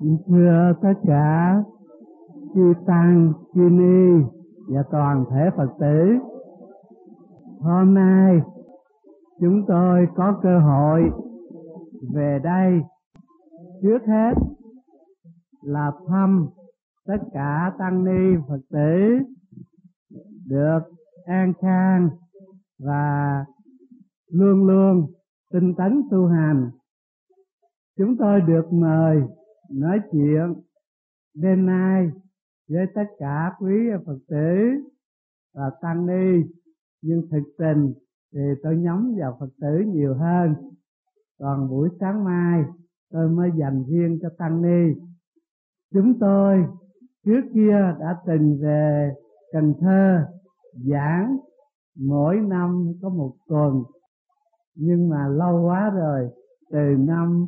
Thưa tất cả chư tăng, chư ni và toàn thể Phật tử, hôm nay chúng tôi có cơ hội về đây, trước hết là thăm tất cả tăng ni Phật tử được an khang và luôn luôn tinh tấn tu hành. Chúng tôi được mời nói chuyện đêm nay với tất cả quý Phật tử và tăng ni, nhưng thực tình thì tôi nhắm vào Phật tử nhiều hơn. Còn buổi sáng mai tôi mới dành riêng cho tăng ni. Chúng tôi trước kia đã từng về Cần Thơ giảng mỗi năm có một tuần, nhưng mà lâu quá rồi, từ năm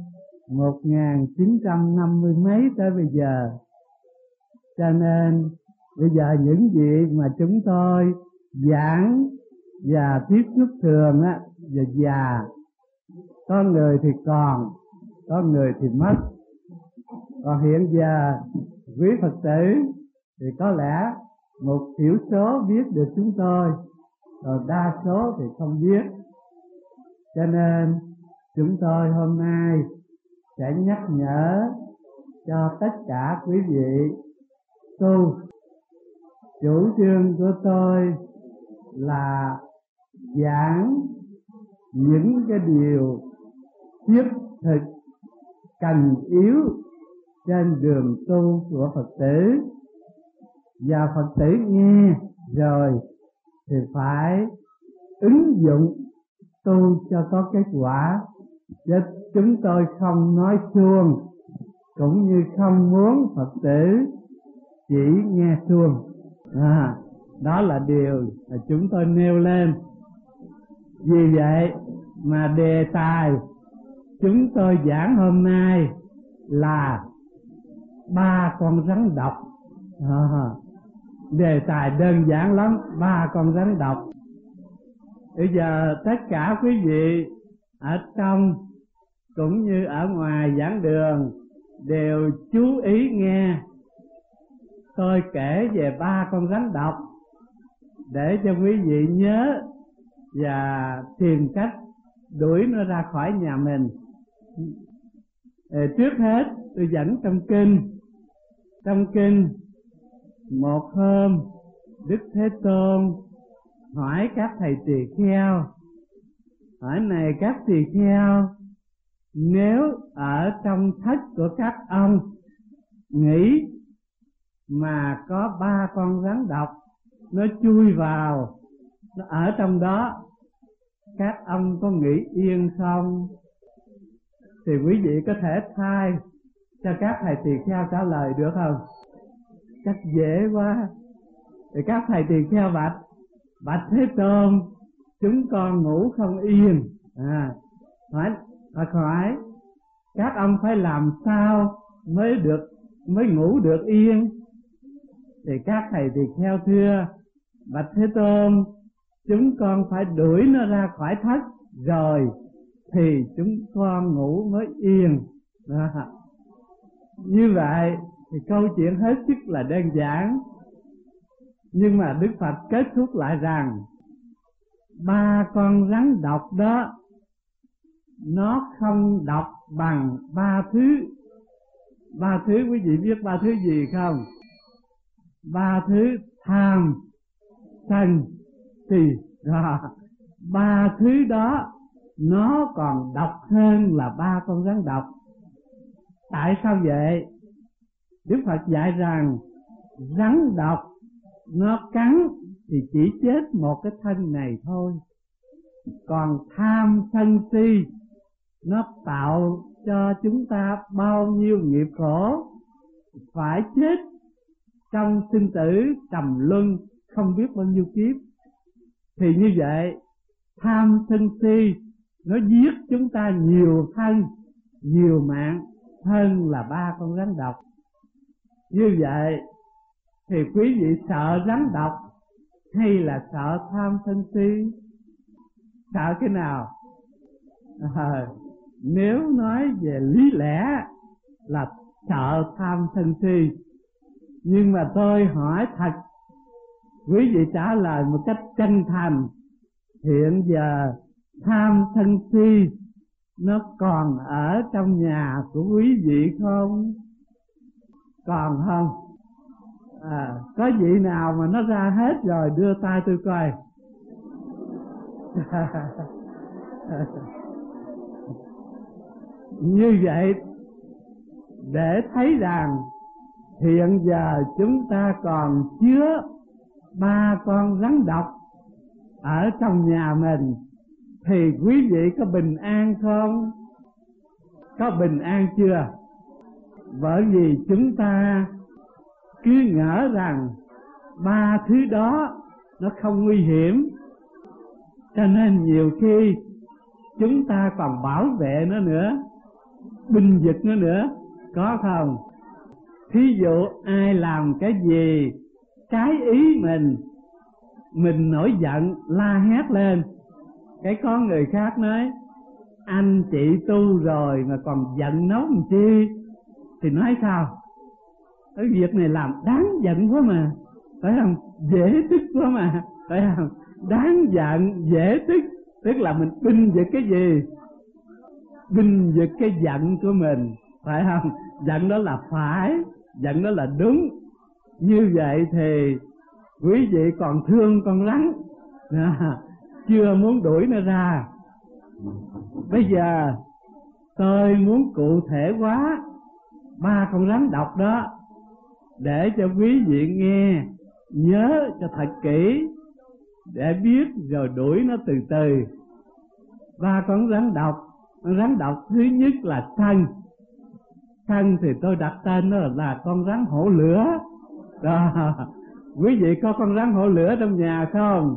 1950 mấy tới bây giờ. Cho nên bây giờ những vị mà chúng tôi giảng và tiếp xúc thường á, và già, có người thì còn, có người thì mất. Còn hiện giờ quý Phật tử thì có lẽ một thiểu số biết được chúng tôi, rồi đa số thì không biết. Cho nên chúng tôi hôm nay sẽ nhắc nhở cho tất cả quý vị tu. Chủ trương của tôi là giảng những cái điều thiết thực cần yếu trên đường tu của Phật tử, và Phật tử nghe rồi thì phải ứng dụng tu cho có kết quả. Chứ chúng tôi không nói suông, cũng như không muốn Phật tử chỉ nghe suông. Đó là điều mà chúng tôi nêu lên. Vì vậy mà đề tài chúng tôi giảng hôm nay là 3 con rắn độc. Đề tài đơn giản lắm, 3 con rắn độc. Bây giờ tất cả quý vị ở trong cũng như ở ngoài giảng đường đều chú ý nghe. Tôi kể về 3 con rắn độc để cho quý vị nhớ và tìm cách đuổi nó ra khỏi nhà mình. Trước hết tôi dẫn trong kinh. Trong kinh, một hôm Đức Thế Tôn hỏi các thầy tỳ kheo: hỏi này các tỳ kheo, nếu ở trong thất của các ông nghĩ mà có 3 con rắn độc nó chui vào, nó ở trong đó, các ông có nghĩ yên không? Thì quý vị có thể thay cho các thầy tỳ kheo trả lời được không? Chắc dễ quá. Thì các thầy tỳ kheo bạch Thế Tôn, chúng con ngủ không yên. Hỏi các ông phải làm sao mới ngủ được yên? Thì các thầy tỳ kheo thưa: bạch Thế Tôn, chúng con phải đuổi nó ra khỏi thất rồi thì chúng con ngủ mới yên. Như vậy thì câu chuyện hết sức là đơn giản. Nhưng mà Đức Phật kết thúc lại rằng 3 con rắn độc đó nó không độc bằng 3 thứ. 3 thứ quý vị biết 3 thứ gì không? 3 thứ tham, sân, si. 3 thứ đó nó còn độc hơn là 3 con rắn độc. Tại sao vậy? Đức Phật dạy rằng rắn độc nó cắn thì chỉ chết một cái thân này thôi. Còn tham sân si nó tạo cho chúng ta bao nhiêu nghiệp khổ, phải chết trong sinh tử trầm luân không biết bao nhiêu kiếp. Thì như vậy, tham sân si nó giết chúng ta nhiều thân, nhiều mạng hơn là 3 con rắn độc. Như vậy thì quý vị sợ rắn độc hay là sợ tham sân si? Sợ cái nào? Nếu nói về lý lẽ là sợ tham sân si. Nhưng mà tôi hỏi thật, quý vị trả lời một cách chân thành, hiện giờ tham sân si nó còn ở trong nhà của quý vị không? Còn không? Có vị nào mà nó ra hết rồi đưa tay tôi coi. Như vậy để thấy rằng hiện giờ chúng ta còn chứa 3 con rắn độc ở trong nhà mình, thì quý vị có bình an không? Có bình an chưa? Bởi vì chúng ta cứ ngỡ rằng 3 thứ đó nó không nguy hiểm, cho nên nhiều khi chúng ta còn bảo vệ nó nữa, binh vực nó nữa, có không? Thí dụ ai làm cái gì trái ý mình nổi giận la hét lên, cái có người khác nói anh chị tu rồi mà còn giận nó làm chi, thì nói sao? Cái việc này làm đáng giận quá mà, phải không? Dễ tức quá mà, phải không? Đáng giận, dễ tức, tức là mình binh vực cái gì? Binh vực cái giận của mình, phải không? Giận đó là phải, giận đó là đúng. Như vậy thì quý vị còn thương con rắn, chưa muốn đuổi nó ra. Bây giờ tôi muốn cụ thể hóa 3 con rắn độc đó để cho quý vị nghe, nhớ cho thật kỹ để biết rồi đuổi nó từ từ. 3 con rắn độc. Con rắn độc thứ nhất là sân. Sân thì tôi đặt tên nó là con rắn hổ lửa đó. Quý vị có con rắn hổ lửa trong nhà không?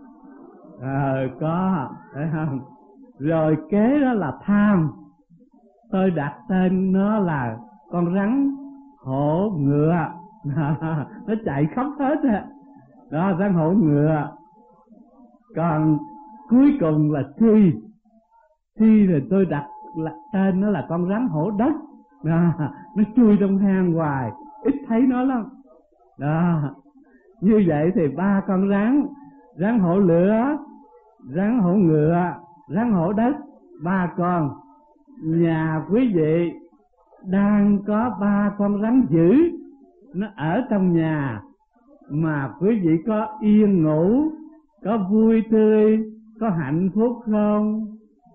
Có, phải không? Rồi kế đó là tham. Tôi đặt tên nó là con rắn hổ ngựa. Nó chạy khắp hết á. Đó, rắn hổ ngựa. Còn cuối cùng là si. Si thì tôi đặt tên nó là con rắn hổ đất. Nó chui trong hang hoài, ít thấy nó lắm. Đó. Như vậy thì 3 con rắn, rắn hổ lửa, rắn hổ ngựa, rắn hổ đất, 3 con. Nhà quý vị đang có 3 con rắn dữ nó ở trong nhà, mà quý vị có yên ngủ, có vui tươi, có hạnh phúc không?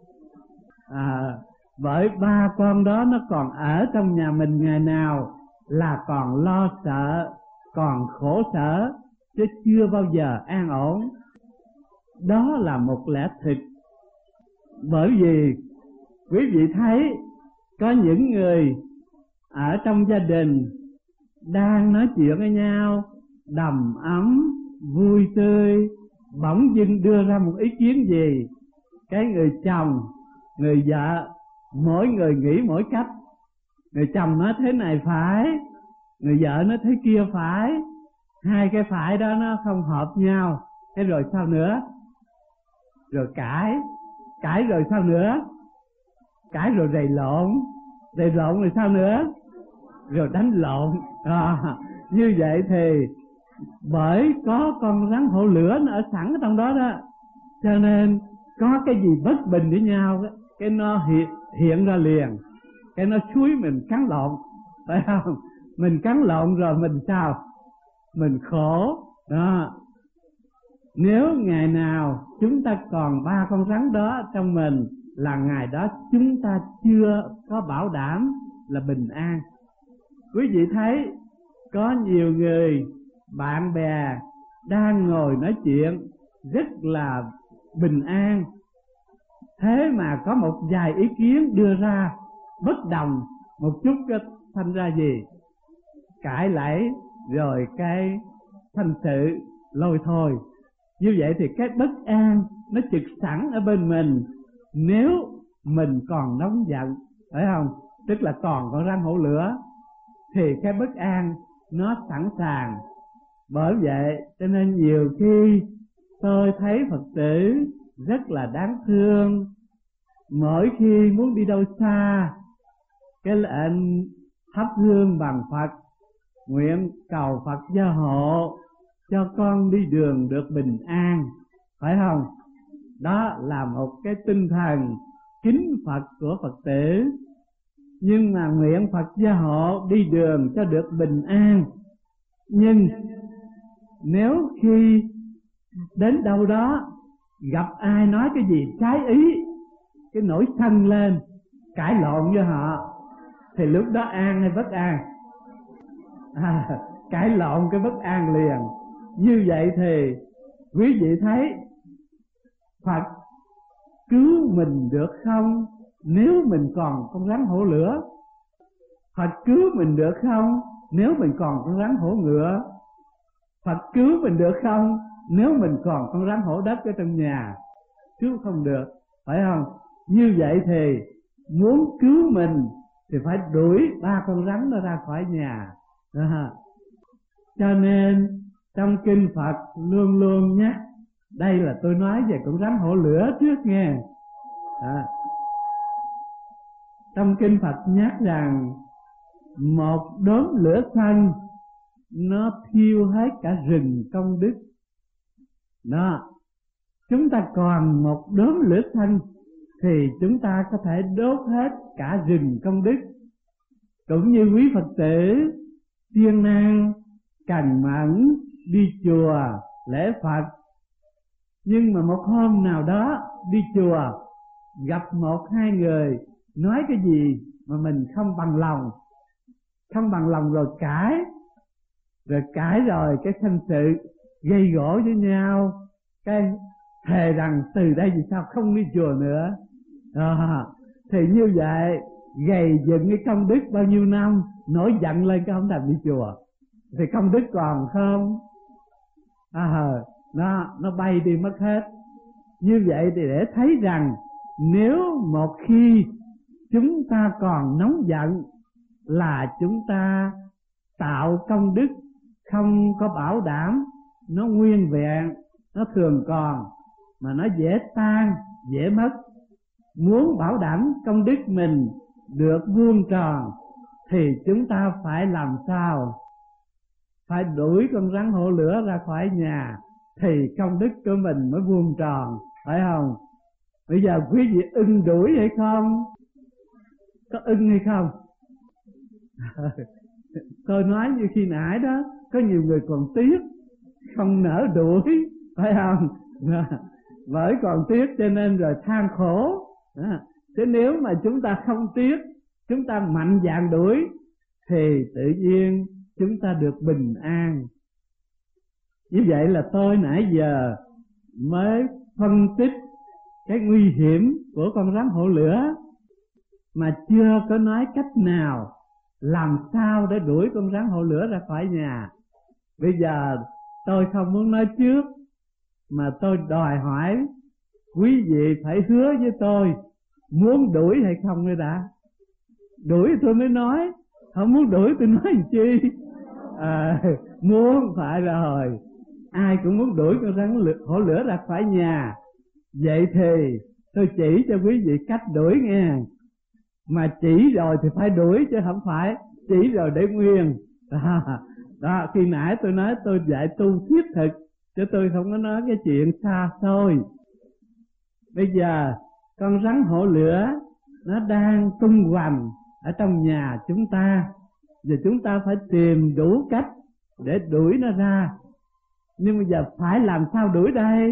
Bởi 3 con đó nó còn ở trong nhà mình ngày nào là còn lo sợ, còn khổ sở, chứ chưa bao giờ an ổn. Đó là một lẽ thực. Bởi vì quý vị thấy có những người ở trong gia đình đang nói chuyện với nhau đầm ấm, vui tươi, bỗng dưng đưa ra một ý kiến gì, cái người chồng, người vợ, mỗi người nghĩ mỗi cách. Người chồng nói thế này phải, người vợ nói thế kia phải, hai cái phải đó nó không hợp nhau. Thế rồi sao nữa? Rồi cãi rồi sao nữa? Cãi rồi rầy lộn rồi sao nữa? Rồi đánh lộn. Như vậy thì bởi có con rắn hổ lửa nó ở sẵn ở trong đó đó, cho nên có cái gì bất bình với nhau đó, cái nó hiện ra liền, cái nó xúi mình cắn lộn, phải không? Mình cắn lộn rồi mình sao? Mình khổ đó. Nếu ngày nào chúng ta còn 3 con rắn đó trong mình, là ngày đó chúng ta chưa có bảo đảm là bình an. Quý vị thấy có nhiều người bạn bè đang ngồi nói chuyện rất là bình an, thế mà có một vài ý kiến đưa ra bất đồng một chút, thành ra gì? Cãi lẫy, rồi cái thành sự lôi thôi. Như vậy thì cái bất an nó trực sẵn ở bên mình nếu mình còn nóng giận, phải không? Tức là còn con rắn hổ lửa thì cái bất an nó sẵn sàng. Bởi vậy cho nên nhiều khi tôi thấy Phật tử rất là đáng thương. Mỗi khi muốn đi đâu xa, cái lệnh thắp hương bằng Phật, nguyện cầu Phật gia hộ cho con đi đường được bình an, phải không? Đó là một cái tinh thần kính Phật của Phật tử. Nhưng mà nguyện Phật gia hộ đi đường cho được bình an. Nhưng nếu khi đến đâu đó gặp ai nói cái gì trái ý, cái nổi sân lên cãi lộn với họ, thì lúc đó an hay bất an? Cãi lộn cái bất an liền. Như vậy thì quý vị thấy Phật cứu mình được không nếu mình còn con rắn hổ lửa? Phật cứu mình được không nếu mình còn con rắn hổ ngựa? Phật cứu mình được không nếu mình còn con rắn hổ đất ở trong nhà? Cứu không được, phải không? Như vậy thì muốn cứu mình thì phải đuổi 3 con rắn nó ra khỏi nhà. Cho nên trong kinh Phật luôn luôn nhắc, đây là tôi nói về con rắn hổ lửa trước nghe. Trong kinh Phật nhắc rằng một đốm lửa xanh nó thiêu hết cả rừng công đức. Đó, chúng ta còn một đốm lửa xanh thì chúng ta có thể đốt hết cả rừng công đức. Cũng như quý Phật tử siêng năng cẩn mẫn đi chùa lễ Phật, nhưng mà một hôm nào đó đi chùa gặp 1-2 người nói cái gì mà mình không bằng lòng rồi cãi rồi cái sanh sự gây gổ với nhau, cái thề rằng từ đây vì sao không đi chùa nữa. Thì như vậy gầy dựng cái công đức bao nhiêu năm, nổi giận lên cái không thèm đi chùa thì công đức còn không? Nó bay đi mất hết. Như vậy thì để thấy rằng nếu một khi chúng ta còn nóng giận là chúng ta tạo công đức không có bảo đảm nó nguyên vẹn, nó thường còn mà nó dễ tan, dễ mất. Muốn bảo đảm công đức mình được vuông tròn thì chúng ta phải làm sao? Phải đuổi con rắn hổ lửa ra khỏi nhà thì công đức của mình mới vuông tròn, phải không? Bây giờ quý vị ưng đuổi hay không? Có ưng hay không? Tôi nói như khi nãy đó, có nhiều người còn tiếc không nỡ đuổi, phải không? Bởi còn tiếc cho nên rồi than khổ. Thế nếu mà chúng ta không tiếc, chúng ta mạnh dạn đuổi thì tự nhiên chúng ta được bình an. Như vậy là tôi nãy giờ mới phân tích cái nguy hiểm của con rắn hổ lửa, mà chưa có nói cách nào làm sao để đuổi con rắn hổ lửa ra khỏi nhà. Bây giờ tôi không muốn nói trước, mà tôi đòi hỏi quý vị phải hứa với tôi muốn đuổi hay không nữa đã. Đuổi tôi mới nói, không muốn đuổi tôi nói làm chi. Muốn phải rồi, ai cũng muốn đuổi con rắn hổ lửa ra khỏi nhà. Vậy thì tôi chỉ cho quý vị cách đuổi nghe. Mà chỉ rồi thì phải đuổi chứ không phải chỉ rồi để nguyên. Đó, khi nãy tôi nói tôi dạy tu thiết thực, chứ tôi không có nói cái chuyện xa xôi. Bây giờ con rắn hổ lửa nó đang tung hoành ở trong nhà chúng ta, và chúng ta phải tìm đủ cách để đuổi nó ra. Nhưng bây giờ phải làm sao đuổi đây?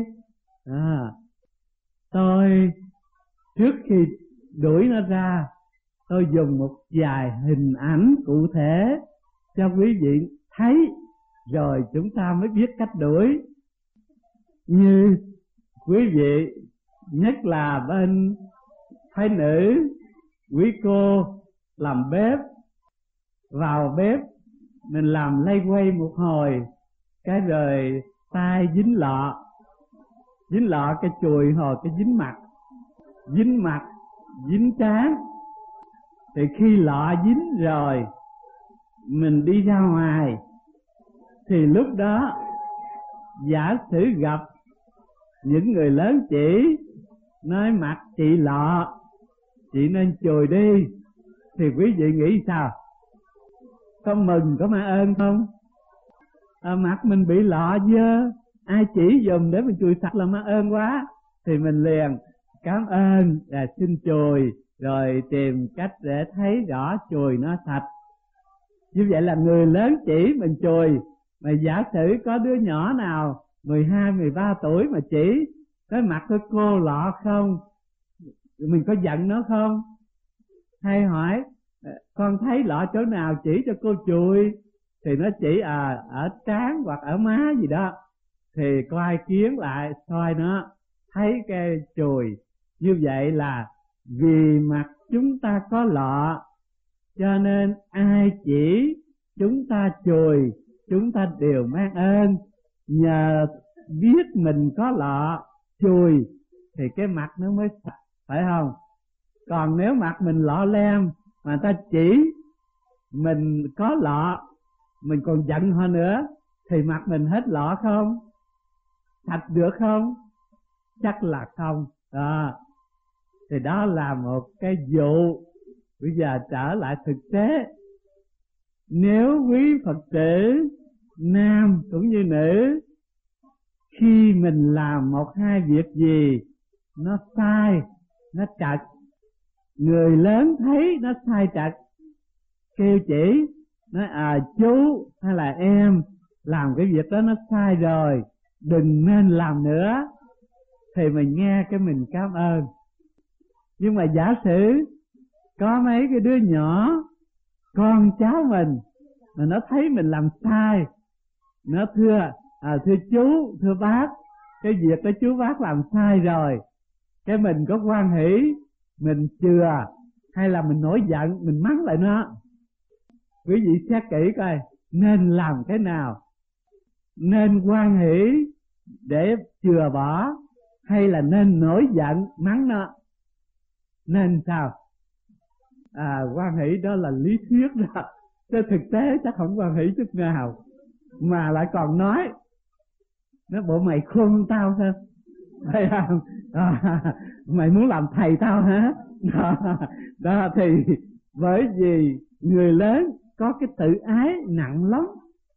Tôi trước khi đuổi nó ra, tôi dùng một vài hình ảnh cụ thể cho quý vị thấy, rồi chúng ta mới biết cách đuổi. Như quý vị, nhất là bên phái nữ, quý cô làm bếp, vào bếp mình làm lay quay một hồi, cái rồi tay dính lọ cái chùi hồi cái dính mặt, dính trán. Thì khi lọ dính rồi, mình đi ra ngoài, thì lúc đó giả sử gặp những người lớn chỉ nói mặt chị lọ, chị nên chùi đi, thì quý vị nghĩ sao? có mừng, có mang ơn không? Mặt mình bị lọ dơ, ai chỉ dùm để mình chùi sạch là mang ơn quá, thì mình liền cảm ơn và xin chùi, rồi tìm cách để thấy rõ chùi nó sạch. Như vậy là người lớn chỉ mình chùi. Mà giả sử có đứa nhỏ nào 12, 13 tuổi mà chỉ cái mặt của cô lọ không, mình có giận nó không? Hay hỏi con thấy lọ chỗ nào chỉ cho cô chùi, thì nó chỉ ở trán hoặc ở má gì đó, thì coi kiến lại soi nó thấy cái chùi. Như vậy là vì mặt chúng ta có lọ, cho nên ai chỉ chúng ta chùi, chúng ta đều mang ơn. Nhờ biết mình có lọ chùi thì cái mặt nó mới sạch, phải không? Còn nếu mặt mình lọ lem mà ta chỉ mình có lọ, mình còn giận họ nữa, thì mặt mình hết lọ không? Sạch được không? Chắc là không. Thì đó là một cái vụ. Bây giờ trở lại thực tế, nếu quý Phật tử nam cũng như nữ, khi mình làm một hai việc gì nó sai, nó trật, người lớn thấy nó sai trật, kêu chỉ, nói chú hay là em làm cái việc đó nó sai rồi, đừng nên làm nữa, thì mình nghe cái mình cảm ơn. Nhưng mà giả sử có mấy cái đứa nhỏ, con cháu mình, mà nó thấy mình làm sai, nó thưa chú, thưa bác, cái việc đó chú bác làm sai rồi, cái mình có hoan hỷ, mình chừa, hay là mình nổi giận, mình mắng lại nó. Quý vị xét kỹ coi nên làm cái nào, nên hoan hỷ để chừa bỏ, hay là nên nổi giận mắng nó? Nên sao? Hoan hỷ đó là lý thuyết đó, chứ thực tế chắc không hoan hỷ chút nào, mà lại còn nói nó bộ mày khôn tao sao? Thấy không? Mày muốn làm thầy tao hả? Đó thì bởi vì người lớn có cái tự ái nặng lắm,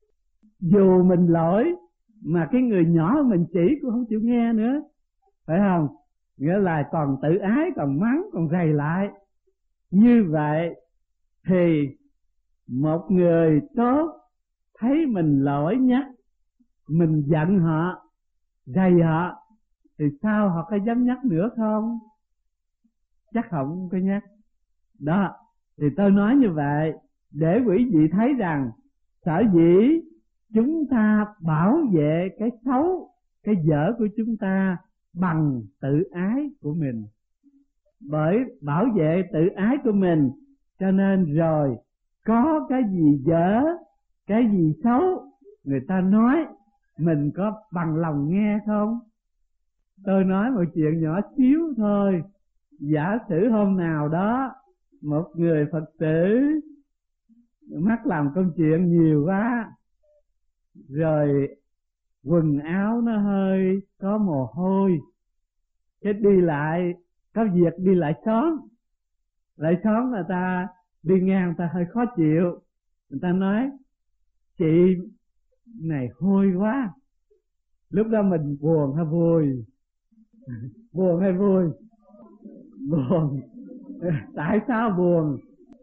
dù mình lỗi mà cái người nhỏ mình chỉ cũng không chịu nghe nữa, phải không? Nghĩa là còn tự ái, còn mắng, còn rầy lại. Như vậy thì một người tốt thấy mình lỗi nhất, mình giận họ, rầy họ, thì sao họ có dám nhắc nữa không? Chắc không có nhắc. Đó, thì tôi nói như vậy để quý vị thấy rằng sở dĩ chúng ta bảo vệ cái xấu, cái dở của chúng ta bằng tự ái của mình. Bởi bảo vệ tự ái của mình, cho nên rồi có cái gì dở, cái gì xấu, người ta nói mình có bằng lòng nghe không? Tôi nói một chuyện nhỏ xíu thôi. Giả sử hôm nào đó một người Phật tử mắc làm công chuyện nhiều quá, rồi quần áo nó hơi có mồ hôi, cái đi lại có việc đi lại xóm người ta đi ngang, người ta hơi khó chịu, người ta nói chị này hôi quá. Lúc đó mình buồn hay vui? Buồn hay vui? Buồn. Tại sao buồn?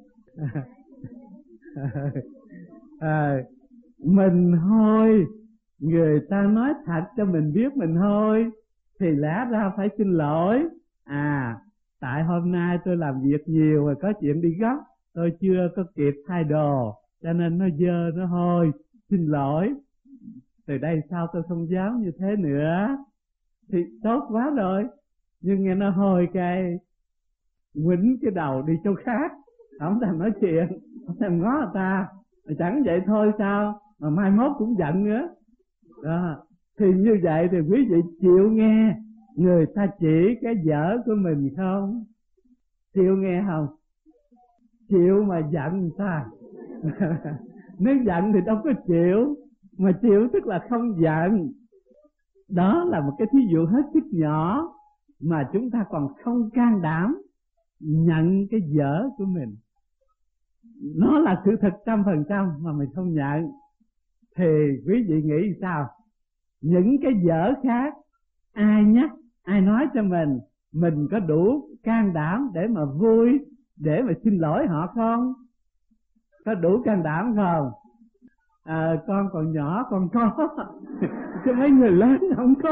Mình hôi, người ta nói thật cho mình biết mình hôi, thì lẽ ra phải xin lỗi. Tại hôm nay tôi làm việc nhiều rồi, có chuyện đi gấp, tôi chưa có kịp thay đồ, cho nên nó dơ, nó hôi, xin lỗi. Từ đây sau tôi không dám như thế nữa. Thì tốt quá rồi. Nhưng nghe nó hôi cái quýnh cái đầu đi chỗ khác, không thèm nói chuyện, không thèm ngó người ta. Chẳng vậy thôi sao, mà mai mốt cũng giận nữa. Đó. Thì như vậy thì quý vị chịu nghe người ta chỉ cái dở của mình không? Chịu nghe không? Chịu mà giận ta. Nếu giận thì đâu có chịu, mà chịu tức là không giận. Đó là một cái thí dụ hết sức nhỏ mà chúng ta còn không can đảm nhận cái dở của mình. nó là sự thật 100% mà mình không nhận, thì quý vị nghĩ sao? Những cái dở khác ai nhắc, ai nói cho mình có đủ can đảm để mà vui, để mà xin lỗi họ không? Có đủ can đảm không? Con còn nhỏ con có chứ mấy người lớn không có.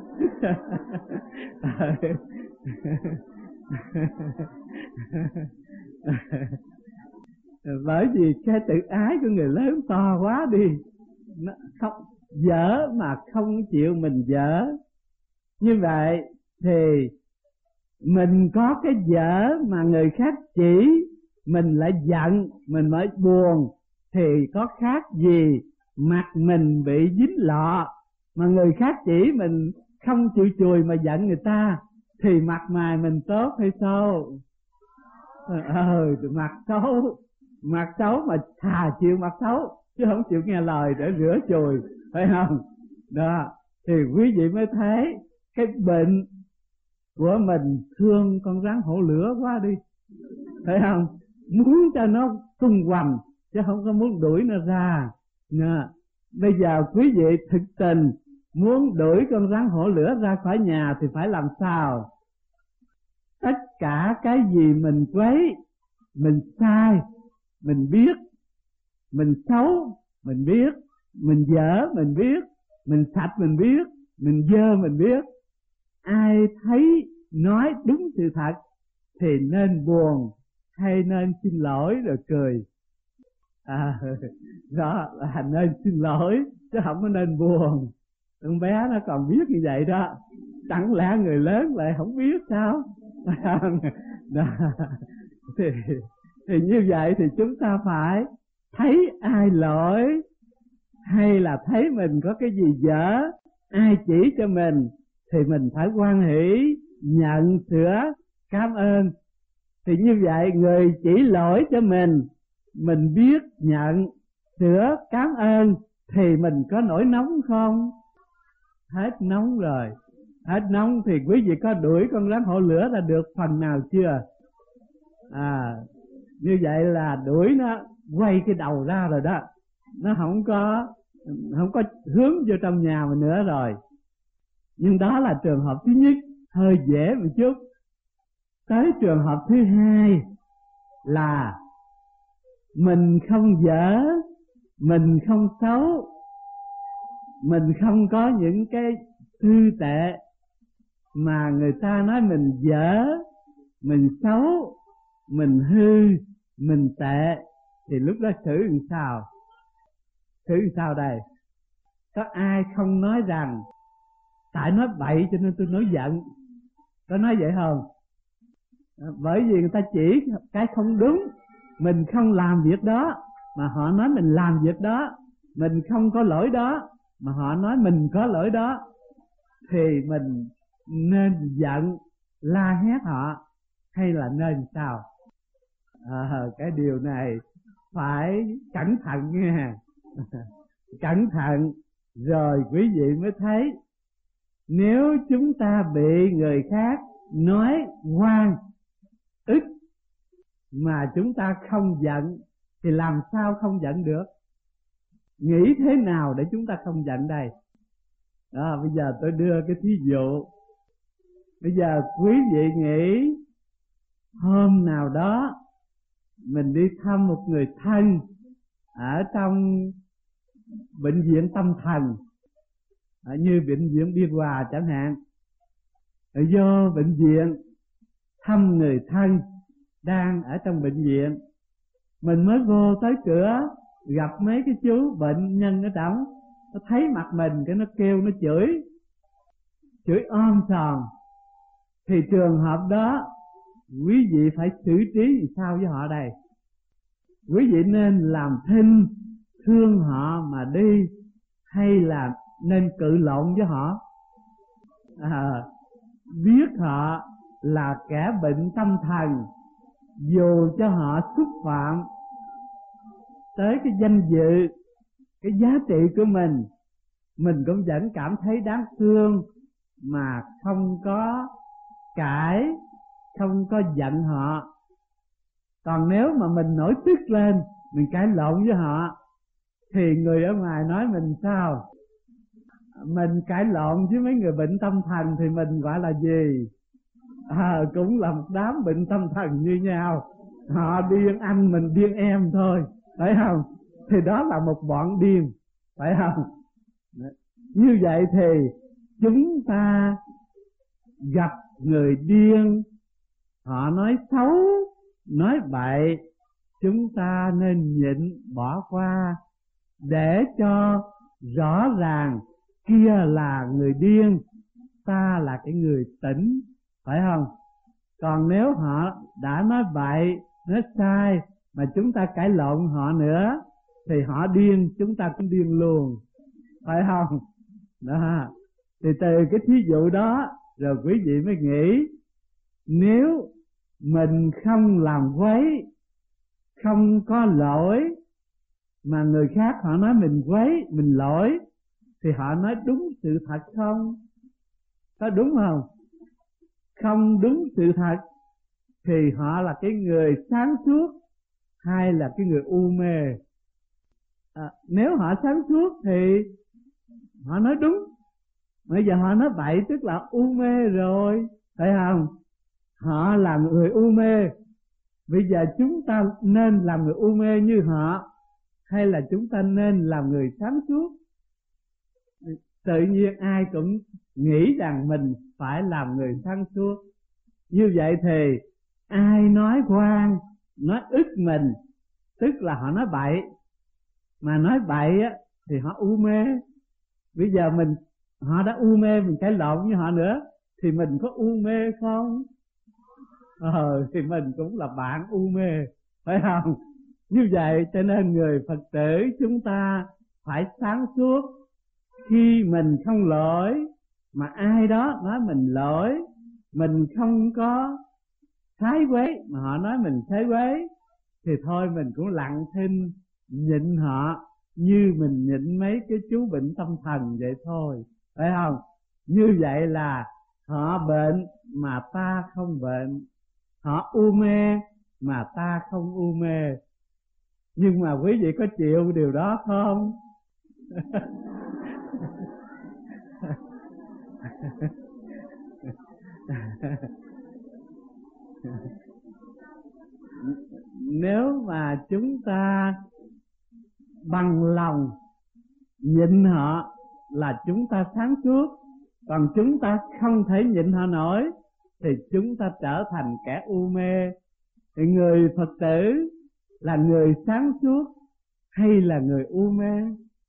Bởi vì cái tự ái của người lớn to quá đi, nó không dở mà không chịu mình dở. Như vậy thì mình có cái dở mà người khác chỉ, mình lại giận, mình mới buồn, thì có khác gì mặt mình bị dính lọ, mà người khác chỉ mình không chịu chùi mà giận người ta, thì mặt mày mình tốt hay xấu? Mặt xấu mà thà chịu mặt xấu chứ không chịu nghe lời để rửa chùi, phải không? Đó, thì quý vị mới thấy cái bệnh của mình thương con rắn hổ lửa quá đi, phải không? Muốn cho nó tung hoành chứ không có muốn đuổi nó ra. Bây giờ quý vị thực tình muốn đuổi con rắn hổ lửa ra khỏi nhà thì phải làm sao? Tất cả cái gì mình quấy, mình sai mình biết, mình xấu mình biết, mình dở mình biết, mình sạch mình biết, mình dơ mình biết. Ai thấy nói đúng sự thật thì nên buồn hay nên xin lỗi rồi cười? Đó là nên xin lỗi chứ không có nên buồn. Con bé nó còn biết như vậy đó, chẳng lẽ người lớn lại không biết sao? Đó. Thì như vậy thì chúng ta phải thấy ai lỗi, hay là thấy mình có cái gì dở, ai chỉ cho mình thì mình phải hoan hỷ nhận sửa, cảm ơn. Thì như vậy người chỉ lỗi cho mình biết nhận sửa cảm ơn, thì mình có nổi nóng không? Hết nóng rồi. Hết nóng thì quý vị có đuổi con rắn hổ lửa ra được phần nào chưa? Như vậy là đuổi nó quay cái đầu ra rồi đó, nó không có hướng vô trong nhà mình nữa rồi. Nhưng đó là trường hợp thứ nhất, hơi dễ một chút. Tới trường hợp thứ hai là mình không dở, mình không xấu, mình không có những cái hư tệ mà người ta nói mình dở, mình xấu, mình hư, mình tệ, thì lúc đó xử làm sao? Xử làm sao đây? Có ai không nói rằng tại nói bậy cho nên tôi nói giận? Có nói vậy không? Bởi vì người ta chỉ cái không đúng, mình không làm việc đó mà họ nói mình làm việc đó, mình không có lỗi đó mà họ nói mình có lỗi đó, thì mình nên giận la hét họ hay là nên sao? Cái điều này phải cẩn thận nha. Cẩn thận rồi quý vị mới thấy, nếu chúng ta bị người khác nói oan ức mà chúng ta không giận thì làm sao không giận được? Nghĩ thế nào để chúng ta không giận đây? Bây giờ tôi đưa cái thí dụ. Bây giờ quý vị nghĩ hôm nào đó mình đi thăm một người thân ở trong bệnh viện tâm thần, như bệnh viện Biên Hòa chẳng hạn. Vô bệnh viện thăm người thân đang ở trong bệnh viện, mình mới vô tới cửa gặp mấy cái chú bệnh nhân ở trong, nó thấy mặt mình cái nó kêu, nó chửi om sòm. Thì trường hợp đó quý vị phải xử trí sao với họ đây? Quý vị nên làm thinh thương họ mà đi, hay là nên cự lộn với họ? Biết họ là kẻ bệnh tâm thần, dù cho họ xúc phạm tới cái danh dự, cái giá trị của mình cũng vẫn cảm thấy đáng thương mà không có cãi, không có giận họ. Còn nếu mà mình nổi tức lên, mình cãi lộn với họ, thì người ở ngoài nói mình sao? Mình cãi lộn với mấy người bệnh tâm thần thì mình gọi là gì? Cũng là một đám bệnh tâm thần như nhau. Họ điên anh, mình điên em thôi, phải không? Thì đó là một bọn điên, phải không? Như vậy thì chúng ta gặp người điên, họ nói xấu, nói bậy, chúng ta nên nhịn bỏ qua, để cho rõ ràng kia là người điên, ta là cái người tỉnh, phải không? Còn nếu họ đã nói bậy, nói sai mà chúng ta cãi lộn họ nữa, thì họ điên, chúng ta cũng điên luôn, phải không? Đó. Thì từ cái thí dụ đó rồi quý vị mới nghĩ, nếu mình không làm quấy, không có lỗi, mà người khác họ nói mình quấy, mình lỗi, thì họ nói đúng sự thật không? Có đúng không? Không đúng sự thật thì họ là cái người sáng suốt hay là cái người u mê? Nếu họ sáng suốt thì họ nói đúng, bây giờ họ nói bậy tức là u mê rồi, phải không? Họ là người u mê. Bây giờ chúng ta nên làm người u mê như họ, hay là chúng ta nên làm người sáng suốt? Tự nhiên ai cũng nghĩ rằng mình phải làm người sáng suốt. Như vậy thì ai nói oan, nói ức mình, tức là họ nói bậy. Mà nói bậy á thì họ u mê. Bây giờ họ đã u mê, mình cãi lộn với họ nữa, thì mình có u mê không? Thì mình cũng là bạn u mê, phải không? Như vậy cho nên người Phật tử chúng ta phải sáng suốt. Khi mình không lỗi mà ai đó nói mình lỗi, mình không có thái quấy mà họ nói mình thái quấy, thì thôi mình cũng lặng thinh nhịn họ, như mình nhịn mấy cái chú bệnh tâm thần vậy thôi, phải không? Như vậy là họ bệnh mà ta không bệnh, họ u mê mà ta không u mê. Nhưng mà quý vị có chịu điều đó không? Nếu mà chúng ta bằng lòng nhịn họ là chúng ta sáng suốt, còn chúng ta không thể nhịn họ nổi thì chúng ta trở thành kẻ u mê. Thì người Phật tử là người sáng suốt hay là người u mê?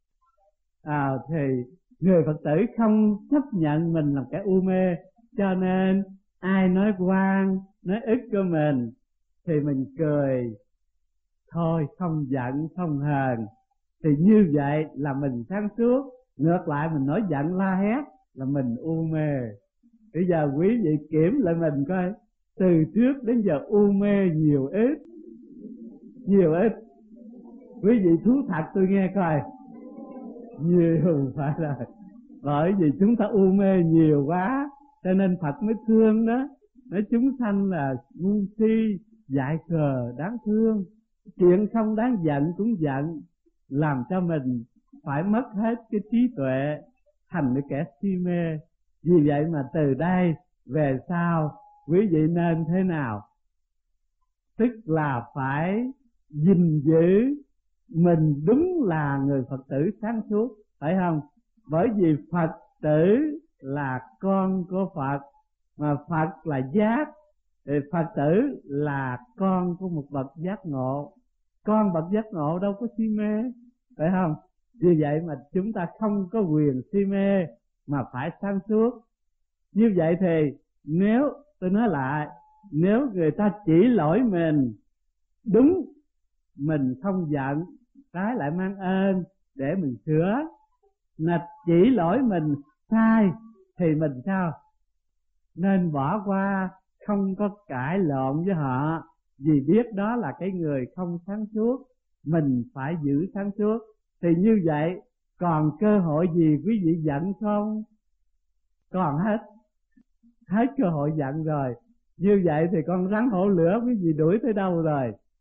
Thì người Phật tử không chấp nhận mình làm kẻ u mê, cho nên ai nói oan, nói ức của mình thì mình cười thôi, không giận không hờn, thì như vậy là mình sáng suốt. Ngược lại mình nói giận la hét là mình u mê. Bây giờ quý vị kiểm lại mình coi, từ trước đến giờ u mê nhiều ít? Nhiều ít? Quý vị thú thật tôi nghe coi. Nhiều, phải rồi. Bởi vì chúng ta u mê nhiều quá, cho nên Phật mới thương đó. Nói chúng sanh là ngu si, dại khờ, đáng thương. Chuyện không đáng giận cũng giận, làm cho mình phải mất hết cái trí tuệ, thành cái kẻ si mê. Vì vậy mà từ đây về sau quý vị nên thế nào? Tức là phải gìn giữ mình đúng là người Phật tử sáng suốt, phải không? Bởi vì Phật tử là con của Phật, mà Phật là giác, thì Phật tử là con của một bậc giác ngộ. Con bậc giác ngộ đâu có si mê, phải không? Vì vậy mà chúng ta không có quyền si mê, mà phải sáng suốt. Như vậy thì nếu, tôi nói lại, nếu người ta chỉ lỗi mình đúng, mình không giận, trái lại mang ơn để mình sửa. Mà chỉ lỗi mình sai thì mình sao? Nên bỏ qua, không có cãi lộn với họ, vì biết đó là cái người không sáng suốt, mình phải giữ sáng suốt. Thì như vậy còn cơ hội gì quý vị giận không? Còn hết cơ hội giận rồi. Như vậy thì con rắn hổ lửa quý vị đuổi tới đâu rồi?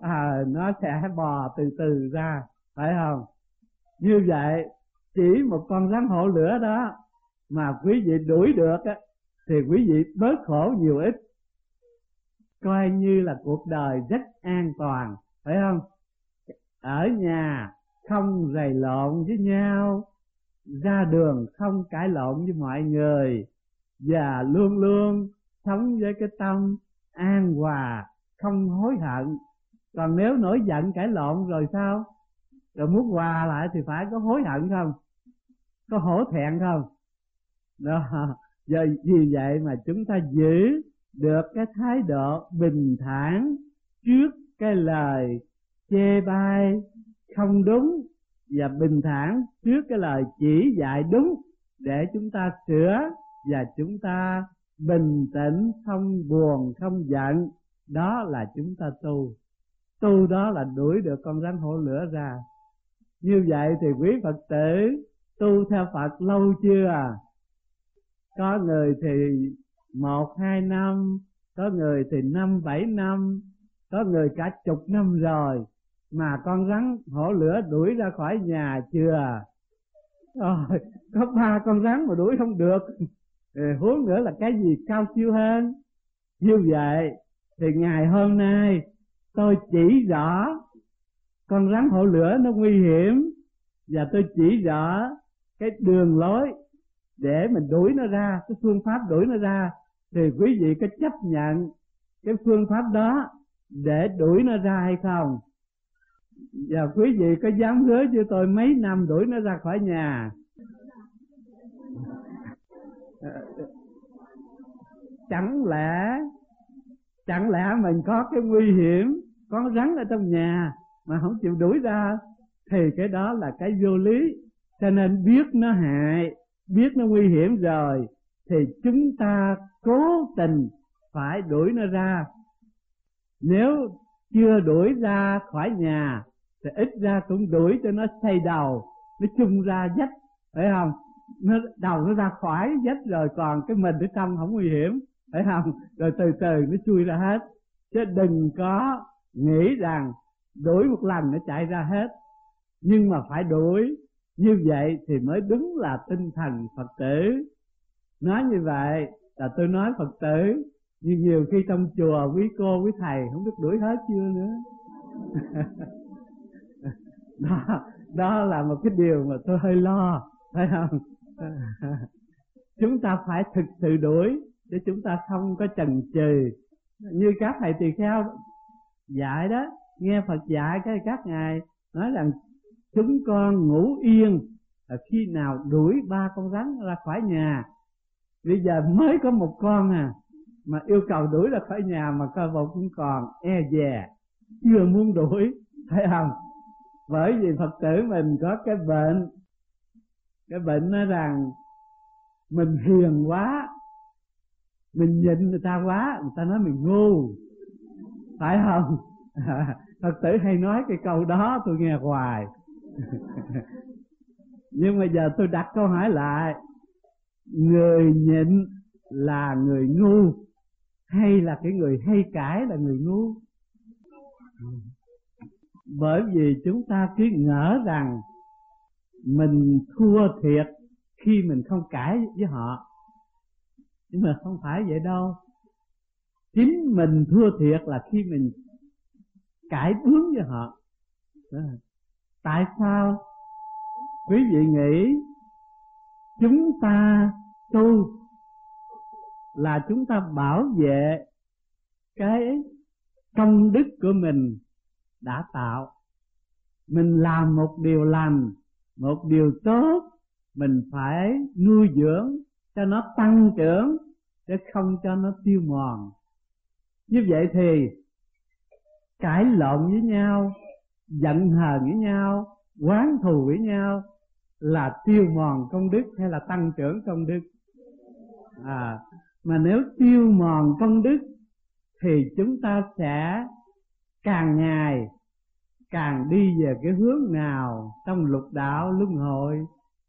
nó sẽ bò từ từ ra, phải không? Như vậy chỉ một con rắn hổ lửa đó mà quý vị đuổi được á, thì quý vị bớt khổ nhiều ít, coi như là cuộc đời rất an toàn, phải không? Ở nhà không rầy lộn với nhau, ra đường không cãi lộn với mọi người, và luôn luôn sống với cái tâm an hòa, không hối hận. Còn nếu nổi giận cãi lộn rồi sao? Rồi muốn hòa lại thì phải có hối hận không? Có hổ thẹn không? Đó. Giờ vì vậy mà chúng ta giữ được cái thái độ bình thản trước cái lời chê bai không đúng, và bình thản trước cái lời chỉ dạy đúng, để chúng ta sửa và chúng ta bình tĩnh, không buồn không giận. Đó là chúng ta tu. Tu đó là đuổi được con rắn hổ lửa ra. Như vậy thì quý Phật tử tu theo Phật lâu chưa? Có người thì 1-2 năm, có người thì 5-7 năm, có người cả chục năm rồi, mà con rắn hổ lửa đuổi ra khỏi nhà chưa? Rồi, có 3 con rắn mà đuổi không được, huống nữa là cái gì cao siêu hơn. Như vậy thì ngày hôm nay tôi chỉ rõ con rắn hổ lửa nó nguy hiểm, và tôi chỉ rõ cái đường lối để mình đuổi nó ra, cái phương pháp đuổi nó ra. Thì quý vị có chấp nhận cái phương pháp đó để đuổi nó ra hay không? Và quý vị có dám hứa với tôi mấy năm đuổi nó ra khỏi nhà? Chẳng lẽ mình có cái nguy hiểm, có rắn ở trong nhà mà không chịu đuổi ra, thì cái đó là cái vô lý. Cho nên biết nó hại, biết nó nguy hiểm rồi thì chúng ta cố tình phải đuổi nó ra. Nếu chưa đuổi ra khỏi nhà thì ít ra cũng đuổi cho nó xây đầu, nó chung ra vách, phải không? Nó đầu nó ra khỏi vách rồi, còn cái mình ở trong không nguy hiểm, phải không? Rồi từ từ nó chui ra hết. Chứ đừng có nghĩ rằng đuổi một lần nó chạy ra hết, nhưng mà phải đuổi. Như vậy thì mới đúng là tinh thần Phật tử. Nói như vậy là tôi nói Phật tử, nhưng nhiều khi trong chùa quý cô quý thầy không biết đuổi hết chưa nữa. Đó là một cái điều mà tôi hơi lo, phải không? Chúng ta phải thực sự đuổi, để chúng ta không có chần chừ. Như các thầy tỳ kheo dạy đó, nghe Phật dạy các ngài nói rằng chúng con ngủ yên là khi nào đuổi 3 con rắn ra khỏi nhà. Bây giờ mới có 1 con mà yêu cầu đuổi ra khỏi nhà mà coi bộ cũng còn e dè, chưa muốn đuổi, thấy không? Bởi vì Phật tử mình có cái bệnh nói rằng mình hiền quá, mình nhịn người ta quá, người ta nói mình ngu, phải không? Phật tử hay nói cái câu đó tôi nghe hoài. Nhưng mà giờ tôi đặt câu hỏi lại, người nhịn là người ngu hay là cái người hay cãi là người ngu? Bởi vì chúng ta cứ ngỡ rằng mình thua thiệt khi mình không cãi với họ, nhưng mà không phải vậy đâu. Chính mình thua thiệt là khi mình cãi bướng với họ. Tại sao? Quý vị nghĩ chúng ta tu là chúng ta bảo vệ cái công đức của mình đã tạo. Mình làm một điều lành, một điều tốt, mình phải nuôi dưỡng cho nó tăng trưởng, để không cho nó tiêu mòn. Như vậy thì cãi lộn với nhau, giận hờn với nhau, oán thù với nhau là tiêu mòn công đức hay là tăng trưởng công đức? Mà nếu tiêu mòn công đức thì chúng ta sẽ càng ngày càng đi về cái hướng nào trong lục đạo luân hồi?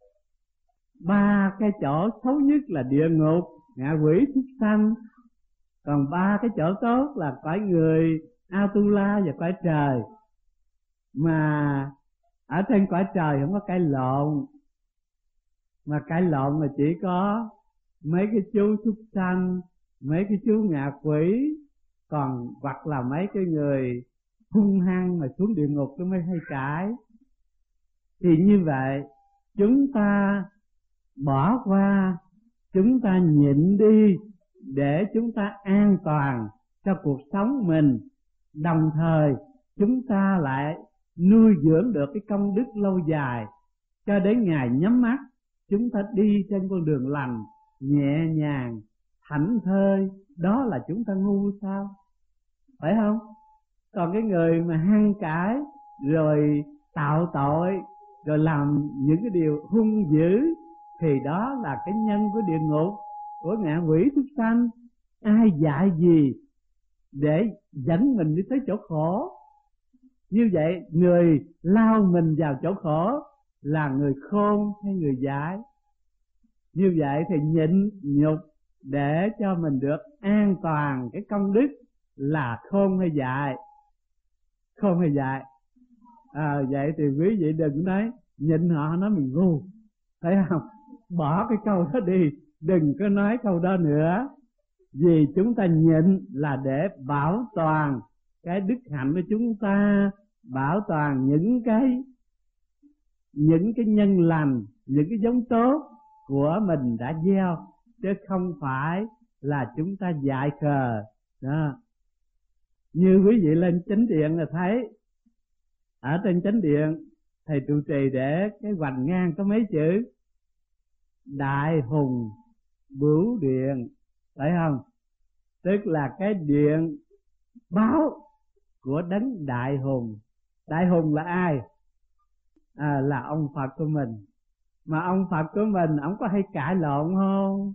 3 cái chỗ xấu nhất là địa ngục, ngạ quỷ, súc sanh. Còn 3 cái chỗ tốt là cõi người Atula và cõi trời. Mà ở trên cõi trời không có cãi lộn, mà cãi lộn là chỉ có mấy cái chú súc sanh, mấy cái chú ngạ quỷ, còn hoặc là mấy cái người hung hăng mà xuống địa ngục nó mới hay cãi. Thì như vậy chúng ta bỏ qua, chúng ta nhịn đi để chúng ta an toàn cho cuộc sống mình, đồng thời chúng ta lại nuôi dưỡng được cái công đức lâu dài, cho đến ngày nhắm mắt chúng ta đi trên con đường lành, nhẹ nhàng, thảnh thơi. Đó là chúng ta ngu sao? Phải không? Còn cái người mà hăng cãi, rồi tạo tội, rồi làm những cái điều hung dữ, thì đó là cái nhân của địa ngục, của ngạ quỷ súc sanh. Ai dạy gì để dẫn mình đi tới chỗ khổ? Như vậy người lao mình vào chỗ khổ là người khôn hay người dại? Như vậy thì nhịn nhục để cho mình được an toàn cái công đức là khôn hay dại? Khôn hay dại? Vậy thì quý vị đừng nói nhịn họ nói mình ngu, thấy không? Bỏ cái câu đó đi, đừng có nói câu đó nữa. Vì chúng ta nhịn là để bảo toàn cái đức hạnh của chúng ta, bảo toàn những cái nhân lành, những cái giống tốt của mình đã gieo, chứ không phải là chúng ta dại khờ đó. Như quý vị lên chánh điện là thấy, ở trên chánh điện thầy trụ trì để cái hoành ngang có mấy chữ Đại Hùng Bửu Điện, phải không? Tức là cái điện báo của đấng Đại Hùng. Đại Hùng là ai? Là ông Phật của mình. Mà ông Phật của mình, ông có hay cãi lộn không?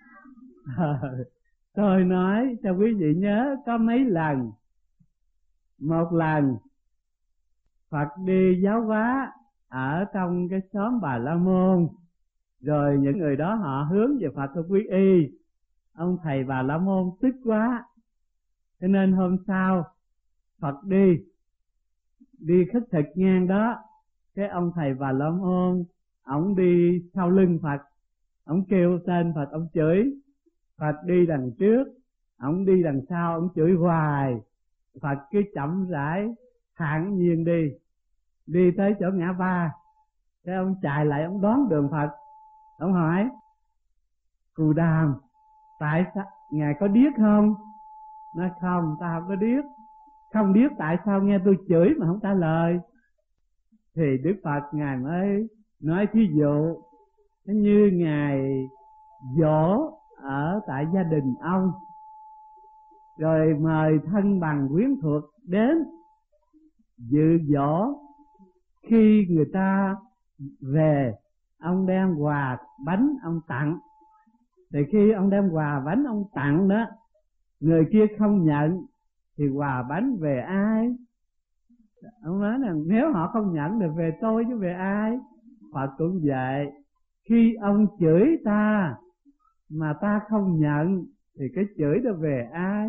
Tôi nói cho quý vị nhớ có mấy lần. Một lần Phật đi giáo hóa ở trong cái xóm Bà La Môn, rồi những người đó họ hướng về Phật của quý y. Ông thầy Bà La Môn tức quá, cho nên hôm sau Phật đi khất thực ngang đó, cái ông thầy Bà La Môn ổng đi sau lưng Phật, ổng kêu tên Phật, ổng chửi. Phật đi đằng trước, ổng đi đằng sau, ổng chửi hoài. Phật cứ chậm rãi thản nhiên đi tới chỗ ngã ba, cái ông chạy lại, ông đón đường Phật, ông hỏi: Cù Đàm, tại sao ngài có điếc không? Nói không, ta không có điếc. Không điếc tại sao nghe tôi chửi mà không trả lời? Thì Đức Phật ngài mới nói thí dụ như ngài dỗ ở tại gia đình ông, rồi mời thân bằng quyến thuộc đến dự dỗ. Khi người ta về, ông đem quà bánh ông tặng. Thì khi ông đem quà bánh ông tặng đó, người kia không nhận thì quà bánh về ai? Ông nói rằng nếu họ không nhận thì về tôi chứ về ai? Phật cũng vậy, khi ông chửi ta mà ta không nhận thì cái chửi đó về ai?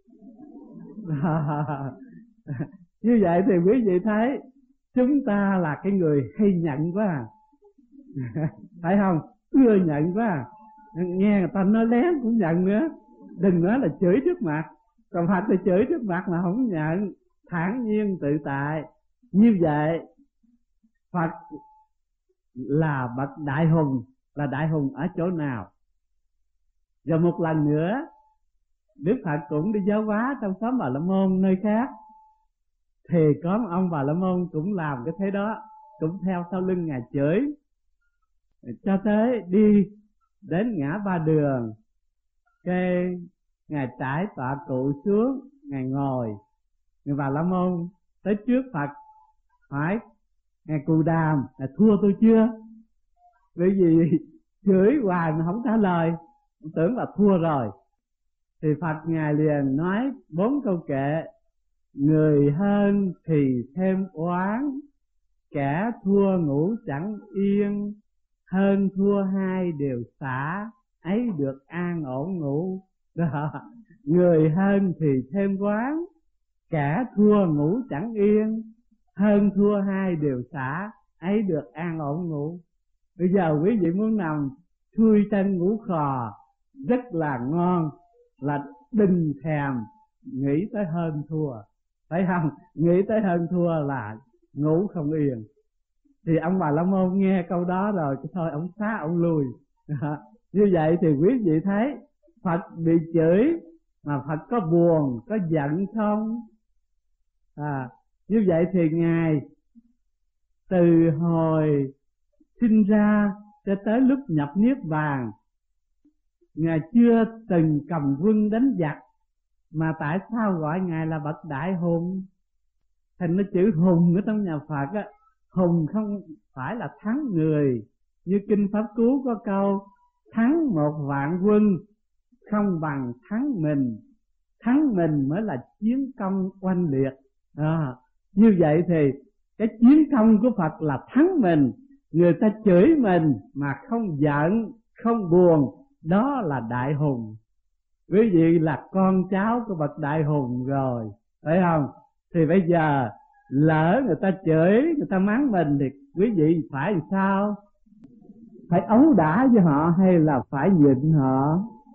Như vậy thì quý vị thấy chúng ta là cái người hay nhận quá phải không? Ưa nhận quá, nghe người ta nói lén cũng nhận nữa. Đừng nói là chửi trước mặt, còn Phật thì chửi trước mặt mà không nhận, thản nhiên tự tại. Như vậy Phật là bậc đại hùng. Là đại hùng ở chỗ nào? Rồi một lần nữa Đức Phật cũng đi giáo hóa trong xóm Bà La Môn nơi khác, thì có ông Bà La Môn cũng làm cái thế đó, cũng theo sau lưng ngài chửi. Cho tới đi đến ngã ba đường, cái ngài trải tọa cụ xuống, ngài ngồi. Người Bà La Môn tới trước Phật hỏi: ngài Cù Đàm, ngài thua tôi chưa? Bởi vì chửi hoài mà không trả lời, tưởng là thua rồi. Thì Phật ngài liền nói 4 câu kệ: người hơn thì thêm oán, kẻ thua ngủ chẳng yên, hơn thua hai đều xả, ấy được an ổn ngủ. Đó. Người hơn thì thêm oán, kẻ thua ngủ chẳng yên, hơn thua hai đều xả, ấy được an ổn ngủ. Bây giờ quý vị muốn nằm thui chân ngủ khò rất là ngon, là đừng thèm nghĩ tới hơn thua, phải không? Nghĩ tới hơn thua là ngủ không yên. Thì ông Bà La Môn nghe câu đó rồi thôi ông xá ông lui. Như vậy thì quý vị thấy Phật bị chửi mà Phật có buồn, có giận không? Như vậy thì Ngài từ hồi sinh ra cho tới lúc nhập Niết Bàn, Ngài chưa từng cầm quân đánh giặc, mà tại sao gọi Ngài là bậc đại hùng? Thành nó chữ hùng ở trong nhà Phật á, hùng không phải là thắng người, như kinh Pháp Cú có câu thắng một vạn quân không bằng thắng mình, thắng mình mới là chiến công oanh liệt. Như vậy thì cái chiến công của Phật là thắng mình, người ta chửi mình mà không giận, không buồn, đó là đại hùng. Quý vị là con cháu của bậc đại hùng rồi, phải không? Thì bây giờ lỡ người ta chửi, người ta mắng mình thì quý vị phải làm sao? Phải ấu đả với họ hay là phải nhịn họ?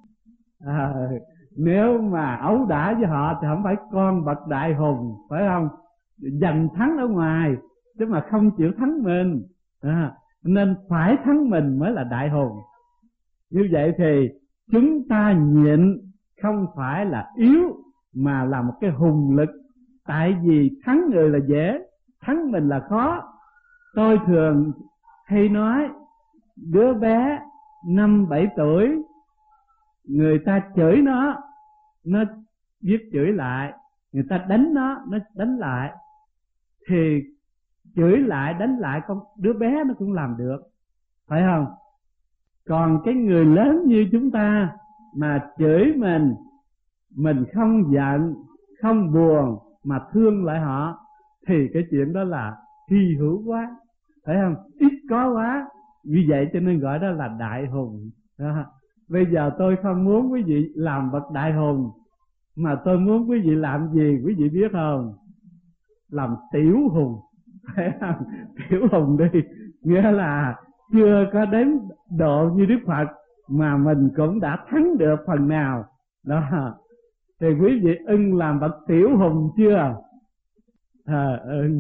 Nếu mà ấu đả với họ thì không phải con bậc đại hùng, phải không? Giành thắng ở ngoài chứ mà không chịu thắng mình, nên phải thắng mình mới là đại hùng. Như vậy thì chúng ta nhịn không phải là yếu, mà là một cái hùng lực. Tại vì thắng người là dễ, thắng mình là khó. Tôi thường hay nói đứa bé 5-7 tuổi, người ta chửi nó biết chửi lại, người ta đánh nó đánh lại, thì chửi lại đánh lại con đứa bé nó cũng làm được, phải không? Còn cái người lớn như chúng ta mà chửi mình không giận, không buồn mà thương lại họ, thì cái chuyện đó là hy hữu quá, phải không? Ít có quá. Vì vậy cho nên gọi đó là đại hùng. Bây giờ tôi không muốn quý vị làm bậc đại hùng, mà tôi muốn quý vị làm gì quý vị biết không? Làm tiểu hùng, phải không? Tiểu hùng đi, nghĩa là chưa có đến độ như Đức Phật mà mình cũng đã thắng được phần nào đó. Thì quý vị ưng làm bậc tiểu hùng chưa? Ưng.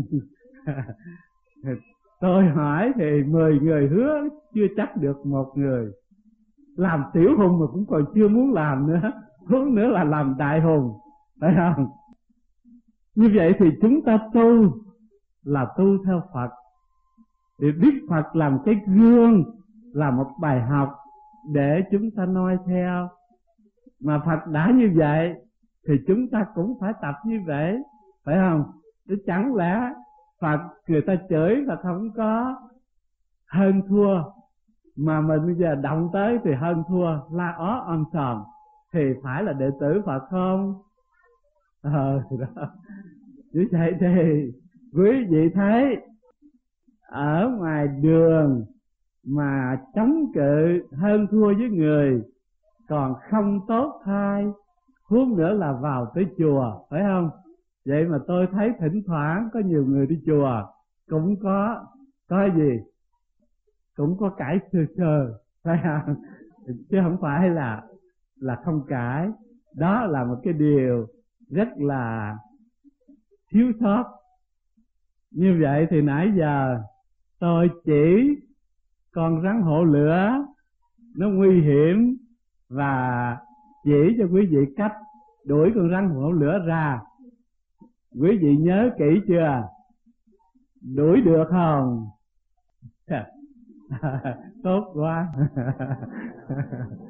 Tôi hỏi thì 10 người hứa chưa chắc được một người. Làm tiểu hùng mà cũng còn chưa muốn làm nữa, huống nữa là làm đại hùng, phải không? Như vậy thì chúng ta tu là tu theo Phật, để Đức Phật làm cái gương, là một bài học để chúng ta noi theo. Mà Phật đã như vậy thì chúng ta cũng phải tập như vậy, phải không? Chứ chẳng lẽ Phật người ta chửi là không có hơn thua, mà mình bây giờ động tới thì hơn thua, la ó om sòm, thì phải là đệ tử Phật không? Đó. Như vậy thì quý vị thấy ở ngoài đường mà chống cự hơn thua với người còn không tốt thay, huống nữa là vào tới chùa, phải không? Vậy mà tôi thấy thỉnh thoảng có nhiều người đi chùa cũng có gì, cũng có cãi sơ, phải không? Chứ không phải là không cãi. Đó là một cái điều rất là thiếu sót. Như vậy thì nãy giờ tôi chỉ con rắn hổ lửa nó nguy hiểm, và chỉ cho quý vị cách đuổi con rắn hổ lửa ra. Quý vị nhớ kỹ chưa? Đuổi được không? Tốt quá.